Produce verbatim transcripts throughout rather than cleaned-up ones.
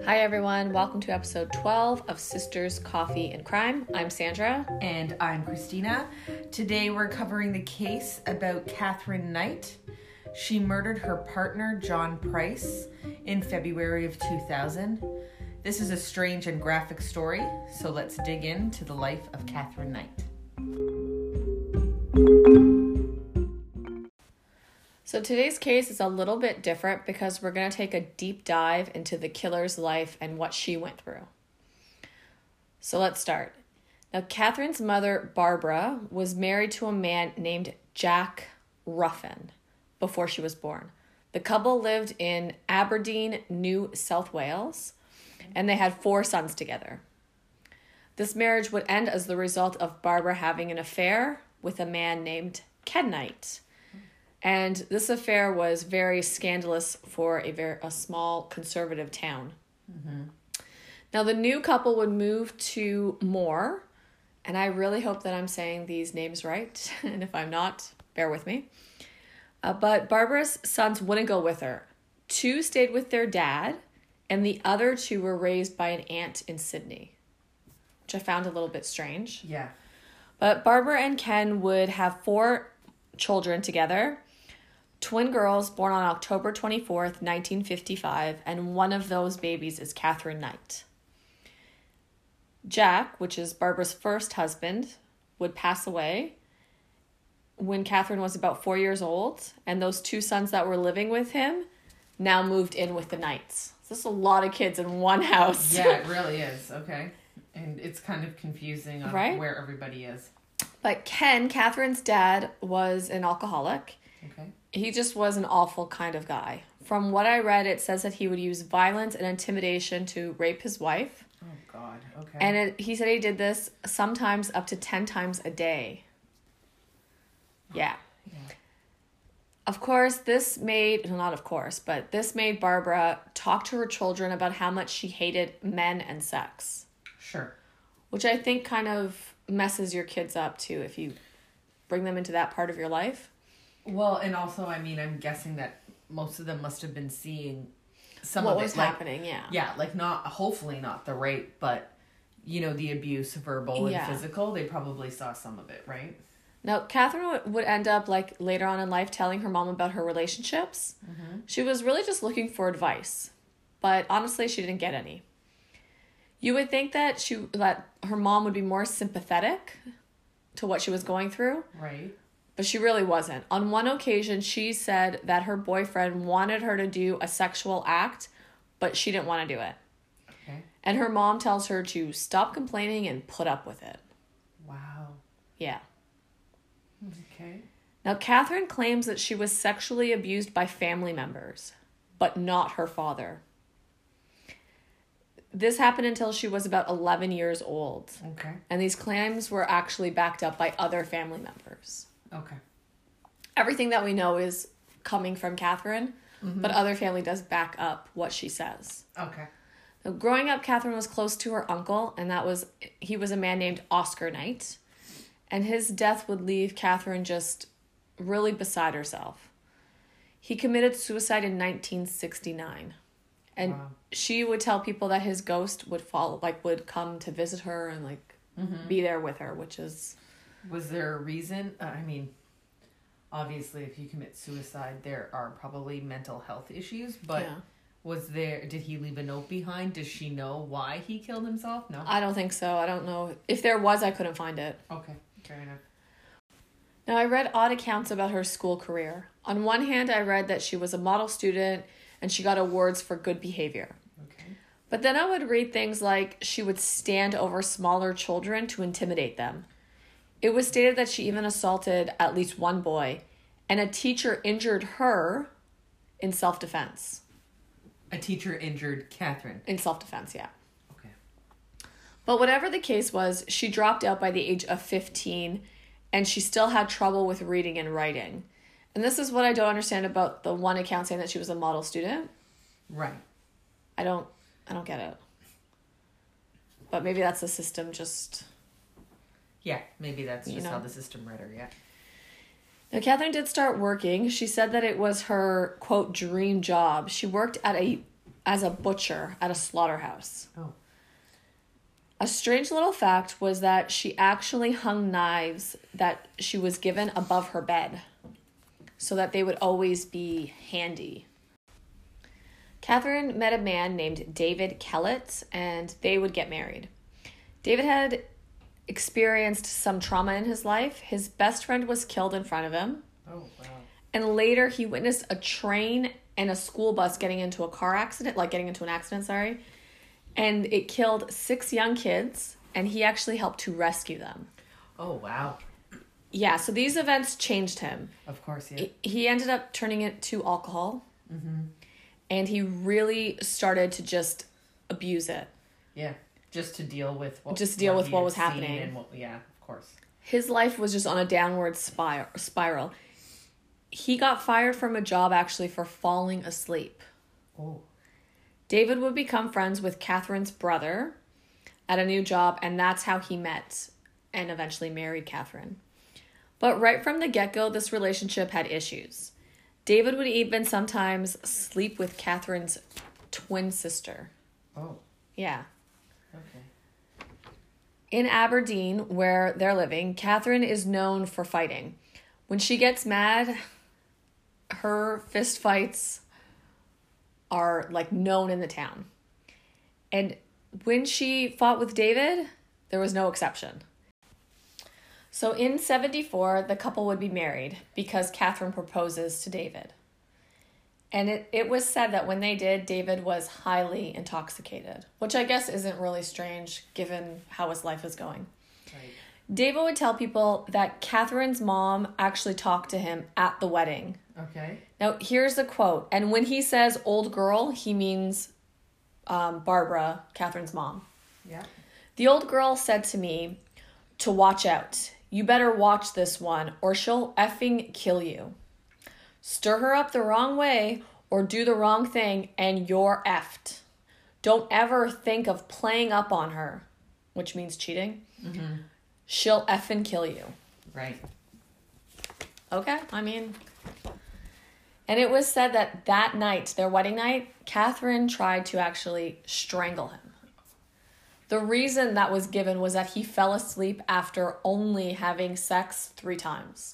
Hi everyone, welcome to episode twelve of Sisters, Coffee, and Crime. I'm Sandra. And I'm Christina. Today we're covering the case about Katherine Knight. She murdered her partner, John Price, in February of two thousand. This is a strange and graphic story, so let's dig into the life of Katherine Knight. So today's case is a little bit different because we're going to take a deep dive into the killer's life and what she went through. So let's start. Now, Katherine's mother, Barbara, was married to a man named Jack Ruffin before she was born. The couple lived in Aberdeen, New South Wales, and they had four sons together. This marriage would end as the result of Barbara having an affair with a man named Ken Knight. And this affair was very scandalous for a very a small conservative town. Mm-hmm. Now, the new couple would move to Moore, and I really hope that I'm saying these names right. And if I'm not, bear with me. Uh, but Barbara's sons wouldn't go with her. Two stayed with their dad, and the other two were raised by an aunt in Sydney, which I found a little bit strange. Yeah. But Barbara and Ken would have four children together. Twin girls born on October twenty-fourth, nineteen fifty-five, and one of those babies is Katherine Knight. Jack, which is Barbara's first husband, would pass away when Katherine was about four years old, and those two sons that were living with him now moved in with the Knights. So this is a lot of kids in one house. Yeah, it really is. Okay. And it's kind of confusing on right? where everybody is. But Ken, Katherine's dad, was an alcoholic. Okay. He just was an awful kind of guy. From what I read, it says that he would use violence and intimidation to rape his wife. Oh, God. Okay. And it, he said he did this sometimes up to ten times a day. Yeah. yeah. Of course, this made, well, not of course, but this made Barbara talk to her children about how much she hated men and sex. Sure. Which I think kind of messes your kids up, too, if you bring them into that part of your life. Well, and also, I mean, I'm guessing that most of them must have been seeing some what of it. was like, happening, yeah. Yeah, like not, hopefully not the rape, but, you know, the abuse, verbal and yeah. physical. They probably saw some of it, right? Now, Katherine would end up, like, later on in life telling her mom about her relationships. Mm-hmm. She was really just looking for advice. But honestly, she didn't get any. You would think that she that her mom would be more sympathetic to what she was going through. Right. But she really wasn't. On one occasion, she said that her boyfriend wanted her to do a sexual act, but she didn't want to do it. Okay. And her mom tells her to stop complaining and put up with it. Wow. Yeah. Okay. Now, Katherine claims that she was sexually abused by family members, but not her father. This happened until she was about eleven years old. Okay. And these claims were actually backed up by other family members. Okay. Everything that we know is coming from Katherine, mm-hmm. but other family does back up what she says. Okay. Now, growing up, Katherine was close to her uncle, and that was he was a man named Oscar Knight. And his death would leave Katherine just really beside herself. He committed suicide in nineteen sixty-nine. And wow. She would tell people that his ghost would follow, like would come to visit her and like mm-hmm. be there with her, which is... Was there a reason? Uh, I mean, obviously, if you commit suicide, there are probably mental health issues, but yeah. was there, did he leave a note behind? Does she know why he killed himself? No? I don't think so. I don't know. If there was, I couldn't find it. Okay, fair enough. Now, I read odd accounts about her school career. On one hand, I read that she was a model student and she got awards for good behavior. Okay. But then I would read things like she would stand over smaller children to intimidate them. It was stated that she even assaulted at least one boy, and a teacher injured her in self-defense. A teacher injured Katherine? In self-defense, yeah. Okay. But whatever the case was, she dropped out by the age of fifteen, and she still had trouble with reading and writing. And this is what I don't understand about the one account saying that she was a model student. Right. I don't, I don't get it. But maybe that's the system just... Yeah, maybe that's just you know. how the system read her, yeah. Now, Katherine did start working. She said that it was her, quote, dream job. She worked at a as a butcher at a slaughterhouse. Oh. A strange little fact was that she actually hung knives that she was given above her bed so that they would always be handy. Catherine met a man named David Kellett, and they would get married. David had experienced some trauma in his life. His best friend was killed in front of him. Oh, wow. And later he witnessed a train and a school bus getting into a car accident, like getting into an accident, sorry. And it killed six young kids, and he actually helped to rescue them. Oh, wow. Yeah, so these events changed him. Of course, yeah. He ended up turning it to alcohol, Mm-hmm. and he really started to just abuse it. Yeah, just to deal with what Just deal what with he what had was seen happening. And what, yeah, of course. His life was just on a downward spir- spiral. He got fired from a job actually for falling asleep. Oh. David would become friends with Catherine's brother at a new job, and that's how he met and eventually married Catherine. But right from the get-go, this relationship had issues. David would even sometimes sleep with Catherine's twin sister. Oh. Yeah. Okay. In Aberdeen, where they're living, Catherine is known for fighting. When she gets mad, her fist fights are like known in the town. And when she fought with David, there was no exception. So in seventy-four, the couple would be married because Catherine proposes to David. And it, it was said that when they did, David was highly intoxicated, which I guess isn't really strange given how his life is going. Right. David would tell people that Catherine's mom actually talked to him at the wedding. Okay. Now, here's the quote. And when he says old girl, he means um, Barbara, Catherine's mom. Yeah. The old girl said to me to watch out. You better watch this one or she'll effing kill you. Stir her up the wrong way or do the wrong thing and you're effed. Don't ever think of playing up on her, which means cheating. Mm-hmm. She'll effing kill you. Right. Okay, I mean... And it was said that that night, their wedding night, Catherine tried to actually strangle him. The reason that was given was that he fell asleep after only having sex three times.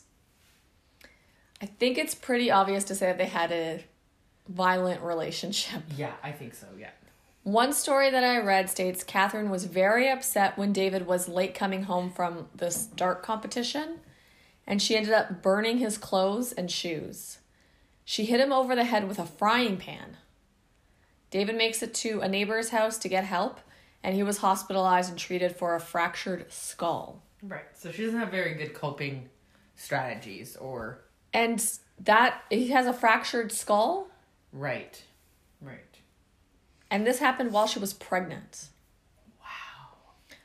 I think it's pretty obvious to say that they had a violent relationship. Yeah, I think so, yeah. One story that I read states Catherine was very upset when David was late coming home from this dart competition, and she ended up burning his clothes and shoes. She hit him over the head with a frying pan. David makes it to a neighbor's house to get help, and he was hospitalized and treated for a fractured skull. Right. So she doesn't have very good coping strategies or... And that, he has a fractured skull. Right. Right. And this happened while she was pregnant. Wow.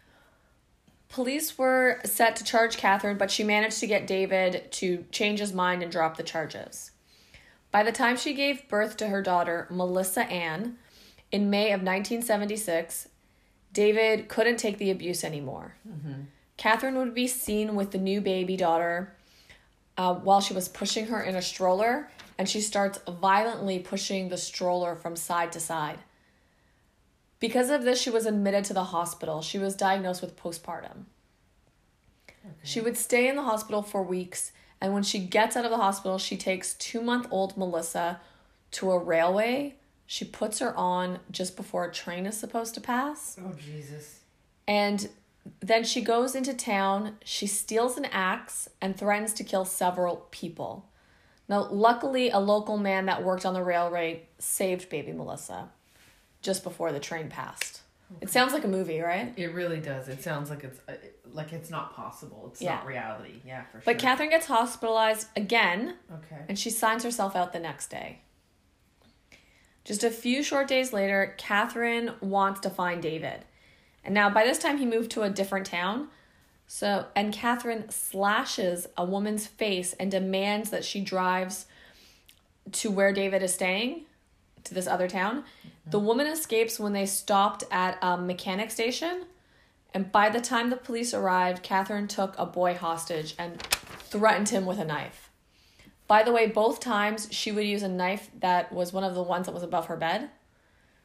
Police were set to charge Catherine, but she managed to get David to change his mind and drop the charges. By the time she gave birth to her daughter, Melissa Ann, in May of nineteen seventy-six, David couldn't take the abuse anymore. Mm-hmm. Catherine would be seen with the new baby daughter uh, while she was pushing her in a stroller, and she starts violently pushing the stroller from side to side. Because of this, she was admitted to the hospital. She was diagnosed with postpartum. Okay. She would stay in the hospital for weeks, and when she gets out of the hospital, she takes two-month-old Melissa to a railway. She puts her on just before a train is supposed to pass. Oh, Jesus. And then she goes into town, she steals an axe, and threatens to kill several people. Now, luckily, a local man that worked on the railway saved baby Melissa just before the train passed. Okay. It sounds like a movie, right? It really does. It sounds like it's uh, like it's not possible. It's yeah. not reality. Yeah, for sure. But Catherine gets hospitalized again. Okay. And she signs herself out the next day. Just a few short days later, Catherine wants to find David. And now by this time he moved to a different town. So, and Catherine slashes a woman's face and demands that she drives to where David is staying, to this other town. Mm-hmm. The woman escapes when they stopped at a mechanic station. And by the time the police arrived, Catherine took a boy hostage and threatened him with a knife. By the way, both times she would use a knife that was one of the ones that was above her bed.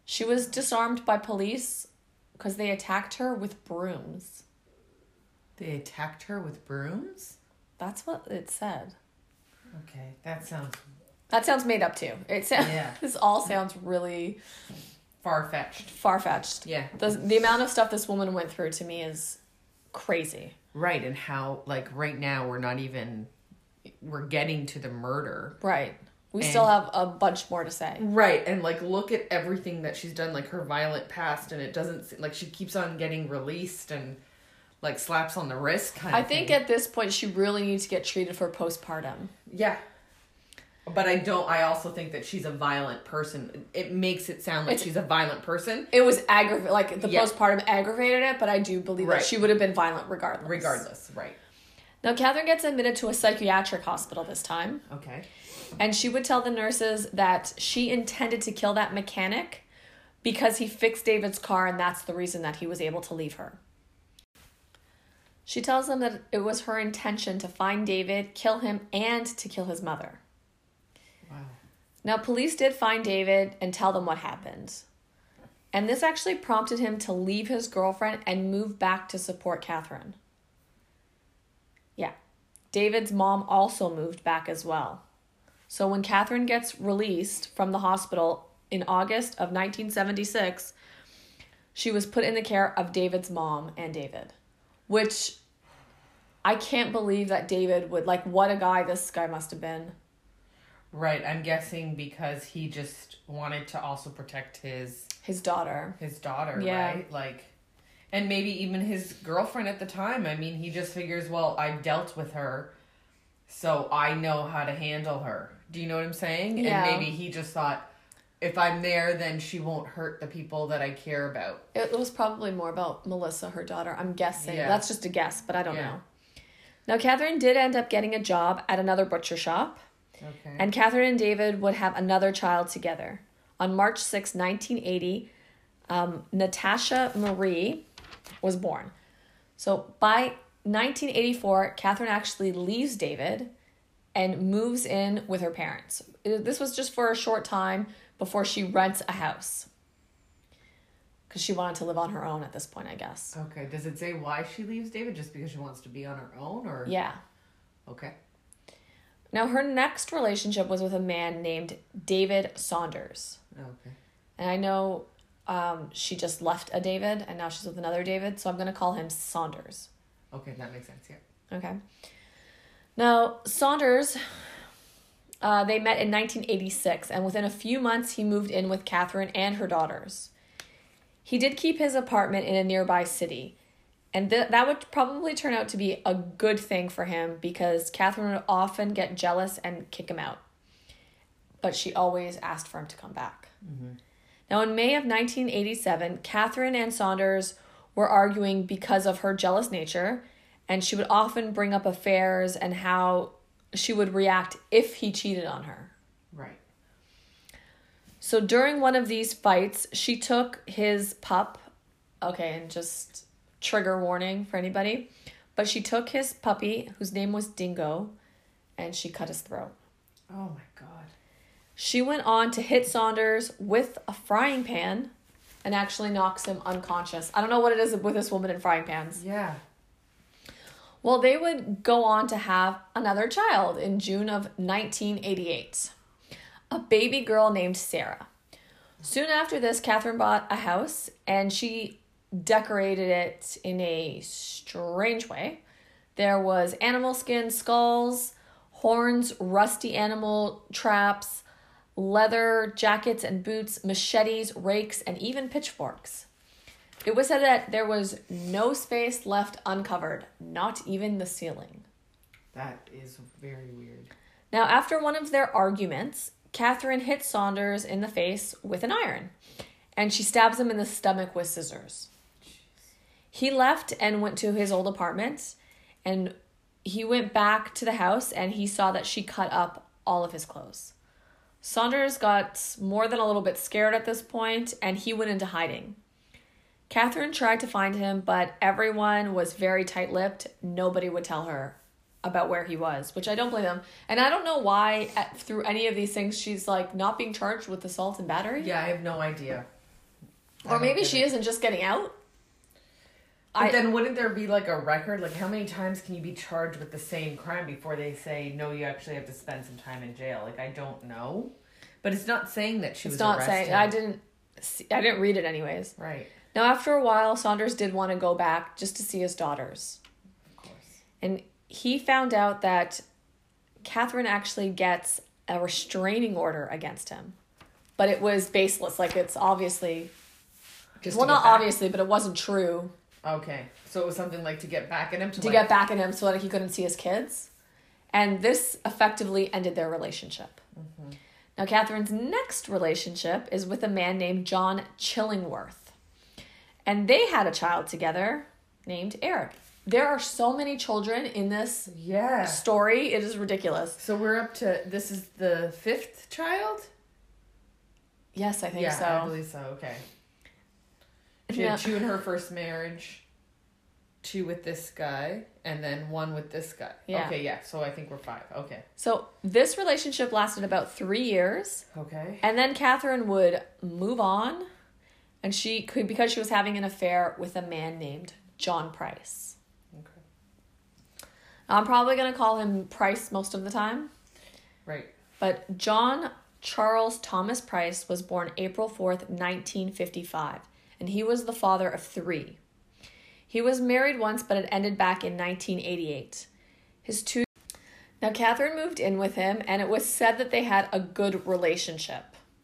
She was disarmed by police because they attacked her with brooms. They attacked her with brooms? That's what it said. Okay, that sounds... That sounds made up too. It sounds, Yeah. This all sounds really... Far-fetched. Far-fetched. Yeah. The, the amount of stuff this woman went through to me is crazy. Right, and how, like, right now we're not even... We're getting to the murder. Right. We And- still have a bunch more to say. Right, and, like, look at everything that she's done, like, her violent past, and it doesn't... Like, she keeps on getting released and... Like, slaps on the wrist kind I of think thing. at this point she really needs to get treated for postpartum. Yeah. But I don't... I also think that she's a violent person. It makes it sound like It's- she's a violent person. It was aggravated, like the Yeah. postpartum aggravated it, but I do believe Right. that she would have been violent regardless. Regardless, right. Now, Catherine gets admitted to a psychiatric hospital this time, Okay. and she would tell the nurses that she intended to kill that mechanic because he fixed David's car, and that's the reason that he was able to leave her. She tells them that it was her intention to find David, kill him, and to kill his mother. Wow. Now, police did find David and tell them what happened. And this actually prompted him to leave his girlfriend and move back to support Catherine. Yeah. David's mom also moved back as well. So when Catherine gets released from the hospital in August of nineteen seventy-six, she was put in the care of David's mom and David. Which I can't believe that David would, like, what a guy this guy must have been. Right, I'm guessing because he just wanted to also protect his His daughter. his daughter, Yeah. right? Like, and maybe even his girlfriend at the time. I mean, he just figures, well, I dealt with her, so I know how to handle her. Do you know what I'm saying? Yeah. And maybe he just thought, if I'm there, then she won't hurt the people that I care about. It was probably more about Melissa, her daughter. I'm guessing. Yeah. That's just a guess, but I don't Yeah. know. Now, Catherine did end up getting a job at another butcher shop, Okay. and Catherine and David would have another child together. On March sixth, nineteen eighty, um, Natasha Marie was born. So by nineteen eighty-four, Catherine actually leaves David and moves in with her parents. This was just for a short time before she rents a house. Because she wanted to live on her own at this point, I guess. Okay. Does it say why she leaves David? Just because she wants to be on her own, or Yeah. Okay. Now, her next relationship was with a man named David Saunders. Okay. And I know um, she just left a David, and now she's with another David, so I'm going to call him Saunders. Okay, that makes sense. Yeah. Okay. Now, Saunders, uh, they met in nineteen eighty-six, and within a few months, he moved in with Catherine and her daughters. He did keep his apartment in a nearby city, and th- that would probably turn out to be a good thing for him because Catherine would often get jealous and kick him out. But she always asked for him to come back. Mm-hmm. Now, in May of nineteen eighty-seven, Catherine and Saunders were arguing because of her jealous nature, and she would often bring up affairs and how she would react if he cheated on her. Right. So during one of these fights, she took his pup, okay, and just trigger warning for anybody, but she took his puppy, whose name was Dingo, and she cut his throat. Oh my God. She went on to hit Saunders with a frying pan and actually knocks him unconscious. I don't know what it is with this woman and frying pans. Yeah. Well, they would go on to have another child in June of nineteen eighty-eight. A baby girl named Sarah. Soon after this, Catherine bought a house and she decorated it in a strange way. There was animal skin skulls, horns, rusty animal traps, leather jackets and boots, machetes, rakes, and even pitchforks. It was said that there was no space left uncovered, not even the ceiling. That is very weird. Now, after one of their arguments, Catherine hit Saunders in the face with an iron, and she stabs him in the stomach with scissors. He left and went to his old apartment, and he went back to the house, and he saw that she cut up all of his clothes. Saunders got more than a little bit scared at this point, and he went into hiding. Catherine tried to find him, but everyone was very tight-lipped. Nobody would tell her about where he was, which I don't blame them. And I don't know why, at, through any of these things, she's, like, not being charged with assault and battery. Yeah, I have no idea. Or maybe she is isn't just getting out. But I, then wouldn't there be like a record? Like how many times can you be charged with the same crime before they say, no, you actually have to spend some time in jail? Like, I don't know. But it's not saying that she it's was not arrested. saying. I didn't see, I didn't read it anyways. Right. Now, after a while, Saunders did want to go back just to see his daughters. Of course. And he found out that Catherine actually gets a restraining order against him. But it was baseless. Like, it's obviously... Just well, to get not back? obviously, but it wasn't true. Okay. So it was something like to get back at him? To, To like... get back at him so that he couldn't see his kids. And this effectively ended their relationship. Mm-hmm. Now, Catherine's next relationship is with a man named John Chillingworth. And they had a child together named Eric. There are so many children in this Yeah. story. It is ridiculous. So we're up to... This is the fifth child? Yes, I think yeah, so. I believe so. Okay. She had Yeah. two in her first marriage, two with this guy, and then one with this guy. Yeah. Okay, yeah. So I think we're five. Okay. So this relationship lasted about three years. Okay. And then Catherine would move on. And she could, because she was having an affair with a man named John Price. Okay. I'm probably going to call him Price most of the time. Right. But John Charles Thomas Price was born April fourth, nineteen fifty-five. And he was the father of three. He was married once, but it ended back in nineteen eighty-eight. His two... Now, Catherine moved in with him, and it was said that they had a good relationship.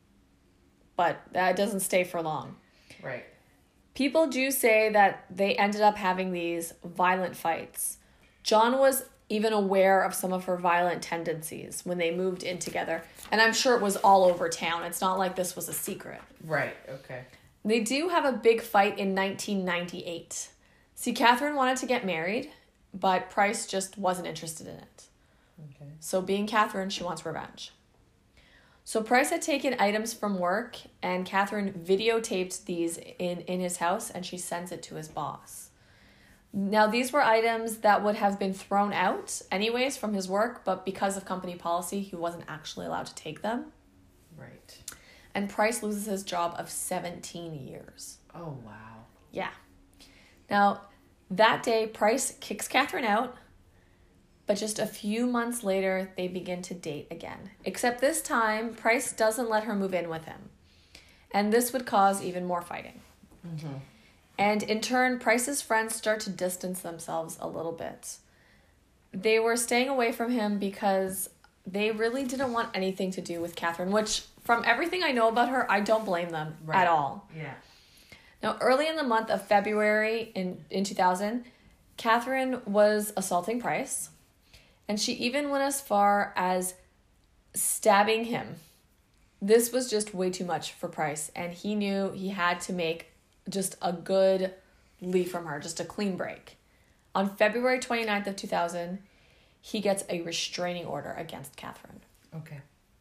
But that doesn't stay for long. Right. People do say that they ended up having these violent fights. John was even aware of some of her violent tendencies when they moved in together. And I'm sure it was all over town. It's not like this was a secret. Right. Okay. They do have a big fight in nineteen ninety-eight. See, Catherine wanted to get married, but Price just wasn't interested in it. Okay. So being Catherine, she wants revenge. So Price had taken items from work, and Catherine videotaped these in, in his house, and she sends it to his boss. Now, these were items that would have been thrown out anyways from his work, but because of company policy, he wasn't actually allowed to take them. Right. And Price loses his job of seventeen years. Oh, wow. Yeah. Now, that day, Price kicks Catherine out, but just a few months later, they begin to date again. Except this time, Price doesn't let her move in with him. And this would cause even more fighting. Mm-hmm. And in turn, Price's friends start to distance themselves a little bit. They were staying away from him because they really didn't want anything to do with Catherine, which, from everything I know about her, I don't blame them Right. at all. Yeah. Now, early in the month of February in, in two thousand, Catherine was assaulting Price, and she even went as far as stabbing him. This was just way too much for Price, and he knew he had to make just a good leave from her, just a clean break. On February twenty-ninth of two thousand, he gets a restraining order against Catherine. Okay.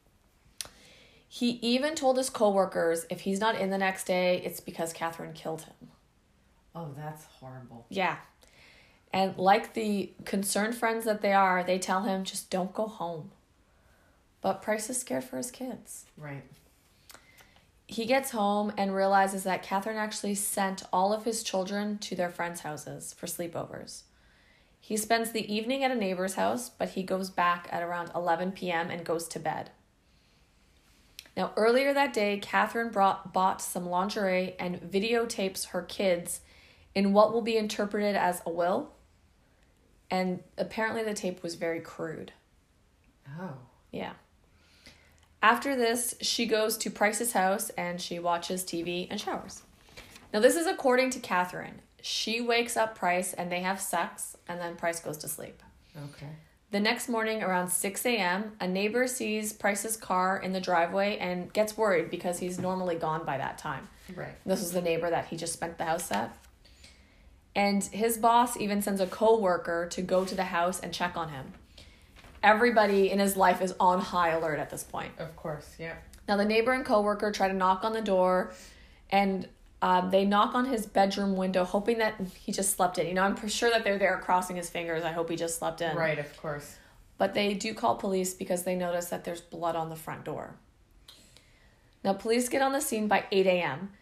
He even told his coworkers if he's not in the next day, it's because Catherine killed him. Oh, that's horrible. Yeah. And like the concerned friends that they are, they tell him, just don't go home. But Price is scared for his kids. Right. He gets home and realizes that Catherine actually sent all of his children to their friends' houses for sleepovers. He spends the evening at a neighbor's house, but he goes back at around eleven p.m. and goes to bed. Now, earlier that day, Catherine brought, bought some lingerie and videotapes her kids in what will be interpreted as a will. And apparently the tape was very crude. Oh. Yeah. After this, she goes to Price's house and she watches T V and showers. Now, this is according to Catherine. She wakes up Price and they have sex, and then Price goes to sleep. Okay. The next morning, around six a.m., a neighbor sees Price's car in the driveway and gets worried because he's normally gone by that time. Right. This was the neighbor that he just spent the house at. And his boss even sends a co-worker to go to the house and check on him. Everybody in his life is on high alert at this point. Of course, yeah. Now, the neighbor and co-worker try to knock on the door, and um, they knock on his bedroom window, hoping that he just slept in. You know, I'm pretty sure that they're there crossing his fingers. I hope he just slept in. Right, of course. But they do call police because they notice that there's blood on the front door. Now, police get on the scene by eight a.m.,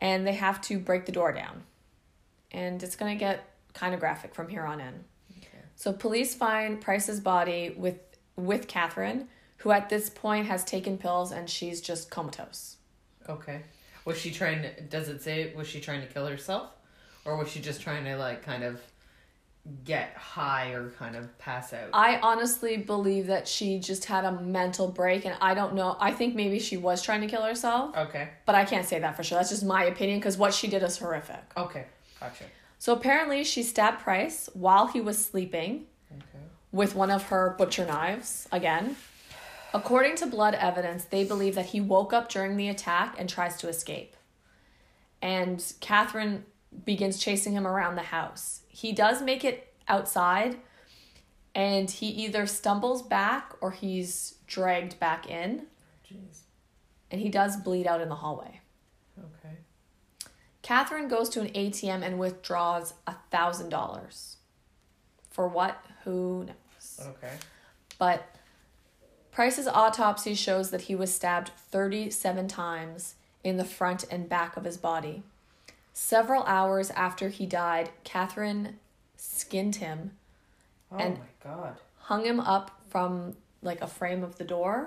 and they have to break the door down. And it's going to get kind of graphic from here on in. Okay. So police find Price's body with with Catherine, who at this point has taken pills and she's just comatose. Okay. Was she trying to, does it say, was she trying to kill herself? Or was she just trying to, like, kind of get high or kind of pass out? I honestly believe that she just had a mental break, and I don't know. I think maybe she was trying to kill herself. Okay. But I can't say that for sure. That's just my opinion, because what she did is horrific. Okay. Gotcha. So apparently she stabbed Price while he was sleeping Okay. with one of her butcher knives, again. According to blood evidence, they believe that he woke up during the attack and tries to escape. And Catherine begins chasing him around the house. He does make it outside, and he either stumbles back or he's dragged back in. Jeez. And he does bleed out in the hallway. Okay. Catherine goes to an A T M and withdraws one thousand dollars. For what? Who knows? Okay. But Price's autopsy shows that he was stabbed thirty-seven times in the front and back of his body. Several hours after he died, Catherine skinned him Oh and my God. hung him up from like a frame of the door,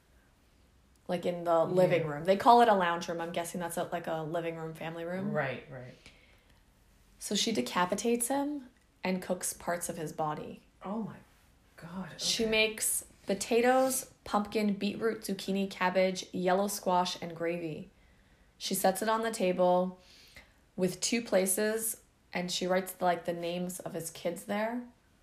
like in the living Yeah. room. They call it a lounge room. I'm guessing that's a, like a living room, family room. Right, right. So she decapitates him and cooks parts of his body. Oh my God. Okay. She makes potatoes, pumpkin, beetroot, zucchini, cabbage, yellow squash, and gravy. She sets it on the table with two places, and she writes like the names of his kids there.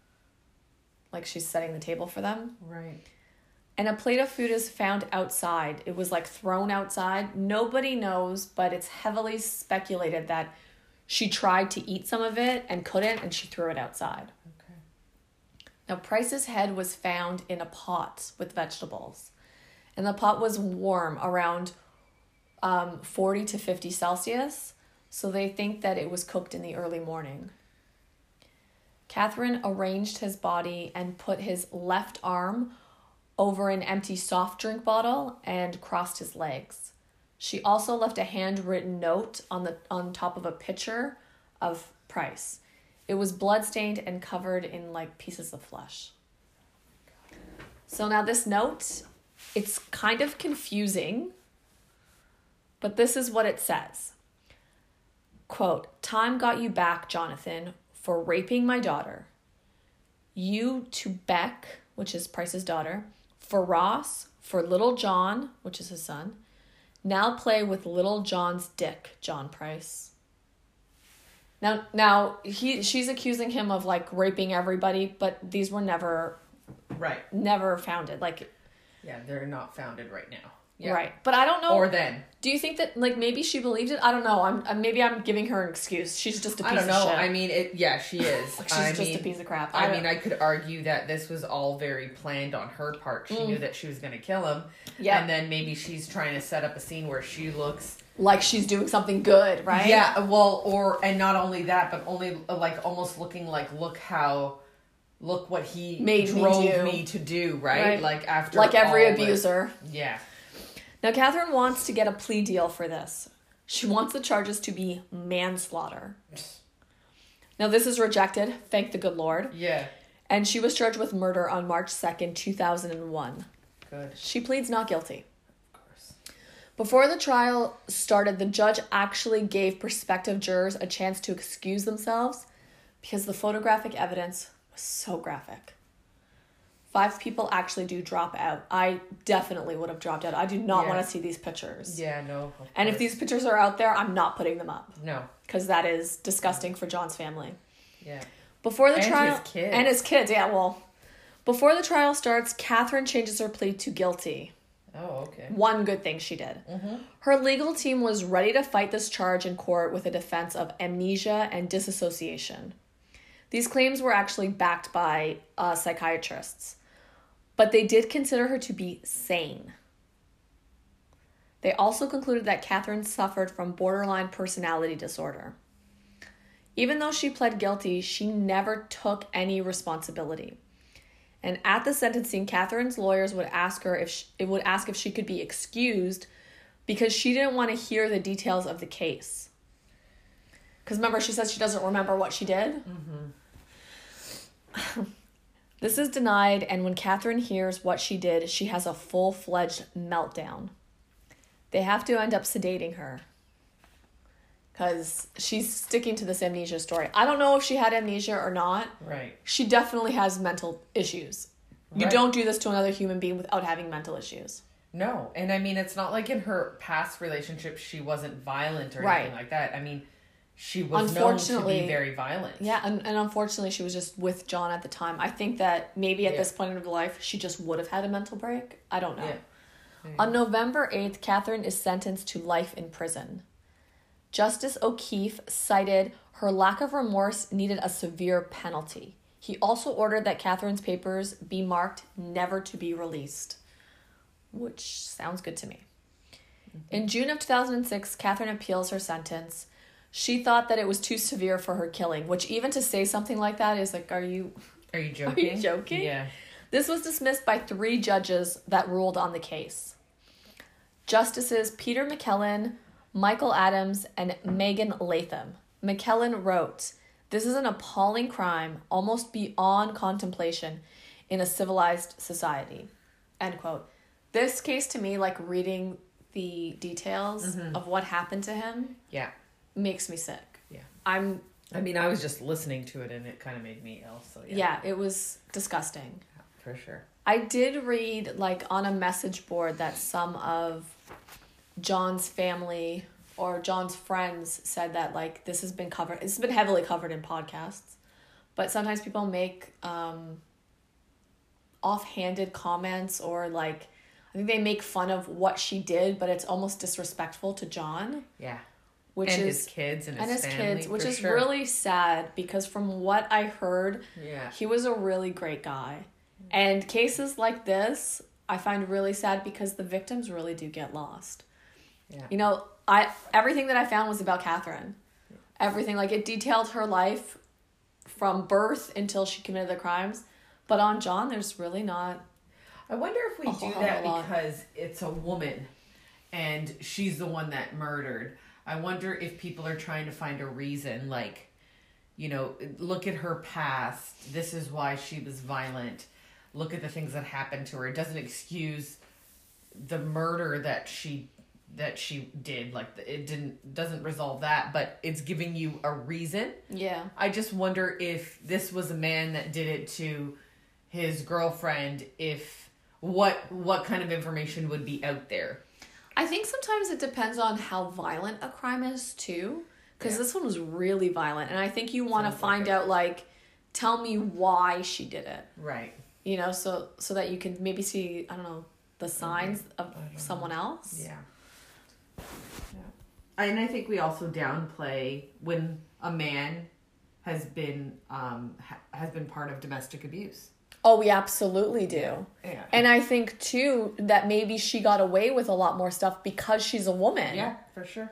Like she's setting the table for them. Right. And a plate of food is found outside. It was like thrown outside. Nobody knows, but it's heavily speculated that she tried to eat some of it and couldn't, and she threw it outside. Okay. Now, Price's head was found in a pot with vegetables. And the pot was warm, around um, forty to fifty Celsius. So they think that it was cooked in the early morning. Catherine arranged his body and put his left arm over an empty soft drink bottle and crossed his legs. She also left a handwritten note on the on top of a picture of Price. It was bloodstained and covered in like pieces of flesh. So now this note, it's kind of confusing, but this is what it says. Quote, "Time got you back, Jonathan, for raping my daughter. You to Beck," which is Price's daughter, "for Ross, for little John," which is his son. "Now play with little John's dick, John Price." Now, now he she's accusing him of like raping everybody, but these were never, Right. never founded. Like, Yeah, they're not founded right now. Yeah. right. But I don't know. Or then. Do you think that like maybe she believed it? I don't know. I'm uh, maybe I'm giving her an excuse. She's just a piece I don't know. of shit. I mean, it. Yeah, she is. Like, she's I just mean, a piece of crap. I, I mean, don't- I could argue that this was all very planned on her part. She knew that she was going to kill him. Yeah. And then maybe she's trying to set up a scene where she looks. Like she's doing something good, right? Yeah. Well, or and not only that, but only uh, like almost looking like look how. Look what he Made me drove do. me to do, right? Right. Like after Like every all this- abuser. Yeah. Now, Catherine wants to get a plea deal for this. She wants the charges to be manslaughter. Now, this is rejected, thank the good Lord. Yeah. And she was charged with murder on March second, two thousand one. Good. She pleads not guilty. Of course. Before the trial started, the judge actually gave prospective jurors a chance to excuse themselves because the photographic evidence was so graphic. Five people actually do drop out. I definitely would have dropped out. I do not Yeah. want to see these pictures. Yeah. No. of And if course. these pictures are out there, I'm not putting them up No. because that is disgusting for John's family. Yeah. Before the And trial his kids. and his kids, yeah, well, before the trial starts, Catherine changes her plea to guilty. Oh, okay. One good thing she did. Mm-hmm. Her legal team was ready to fight this charge in court with a defense of amnesia and disassociation. These claims were actually backed by uh, psychiatrists, but they did consider her to be sane. They also concluded that Catherine suffered from borderline personality disorder. Even though she pled guilty, she never took any responsibility. And at the sentencing, Catherine's lawyers would ask her if she, it would ask if she could be excused because she didn't want to hear the details of the case. Because remember, she says she doesn't remember what she did. Mm-hmm. This is denied, and when Catherine hears what she did, she has a full-fledged meltdown. They have to end up sedating her because she's sticking to this amnesia story. I don't know if she had amnesia or not. Right. She definitely has mental issues. You Right. don't do this to another human being without having mental issues. No. And I mean, it's not like in her past relationships she wasn't violent or Right. anything like that. I mean, she was known to Unfortunately- be very violent. Yeah, and, and unfortunately, she was just with John at the time. I think that maybe at Yeah. this point in her life, she just would have had a mental break. I don't know. Yeah. Yeah. On November eighth, Catherine is sentenced to life in prison. Justice O'Keefe cited her lack of remorse needed a severe penalty. He also ordered that Catherine's papers be marked never to be released, which sounds good to me. Mm-hmm. In June of two thousand six, Catherine appeals her sentence. She thought that it was too severe for her killing, which even to say something like that is like, are you... Are you joking? Are you joking? Yeah. This was dismissed by three judges that ruled on the case. Justices Peter McKellen, Michael Adams, and Megan Latham. McKellen wrote, "This is an appalling crime, almost beyond contemplation in a civilized society." End quote. This case to me, like reading the details Mm-hmm. of what happened to him, Yeah. makes me sick. Yeah. I'm, I mean, I was just listening to it and it kind of made me ill. So yeah. yeah, it was disgusting. For sure. I did read, like, on a message board that some of John's family or John's friends said that, like, this has been covered. It's been heavily covered in podcasts. But sometimes people make um, offhanded comments or, like, I think they make fun of what she did, but it's almost disrespectful to John. Yeah. Which and is, his kids and his, and his family, kids, which for is sure. really sad because from what I heard, Yeah. he was a really great guy. And cases like this, I find really sad because the victims really do get lost. Yeah. You know, I everything that I found was about Catherine. Everything, like, it detailed her life from birth until she committed the crimes. But on John, there's really not... I wonder if we A do whole that lot. because it's a woman and she's the one that murdered. I wonder if people are trying to find a reason, like, you know, look at her past. This is why she was violent. Look at the things that happened to her. It doesn't excuse the murder that she that she did. Like, it didn't doesn't resolve that, but it's giving you a reason. Yeah. I just wonder if this was a man that did it to his girlfriend, if what what kind of information would be out there. I think sometimes it depends on how violent a crime is, too. Because Yeah. this one was really violent. And I think you want to Sounds like find it. out, like, tell me why she did it. Right. You know, so so that you can maybe see, I don't know, the signs of don't someone else. Yeah. Yeah. And I think we also downplay when a man has been um ha- has been part of domestic abuse. Oh, we absolutely do. Yeah. And I think, too, that maybe she got away with a lot more stuff because she's a woman. Yeah, for sure.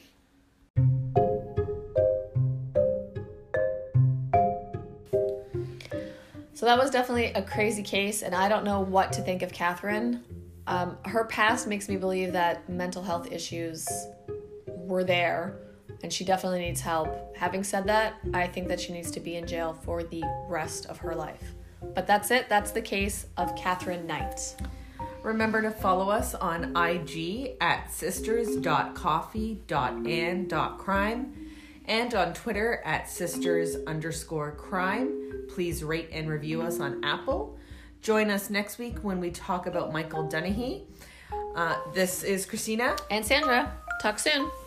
So that was definitely a crazy case, and I don't know what to think of Catherine. Um, her past makes me believe that mental health issues were there, and she definitely needs help. Having said that, I think that she needs to be in jail for the rest of her life. But that's it. That's the case of Catherine Knight. Remember to follow us on I G at sisters dot coffee dot and dot crime and on Twitter at sisters underscore crime. Please rate and review us on Apple. Join us next week when we talk about Michael Dennehy. Uh, this is Christina. And Sandra, talk soon.